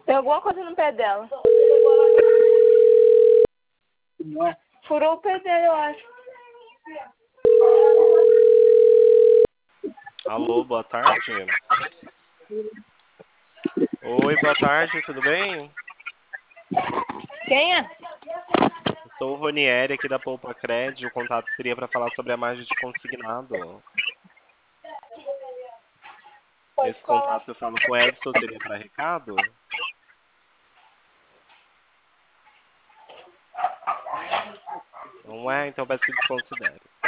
Tem alguma coisa no pé dela. Não é? Furou o pé dela, eu acho. Alô, boa tarde. Oi, boa tarde, tudo bem? Quem é? Sou o Ronieri aqui da Poupa Cred. O contato seria para falar sobre a margem de consignado. Esse contato eu falo com o Edson, seria para recado? Não é? Então peço que desconsidere.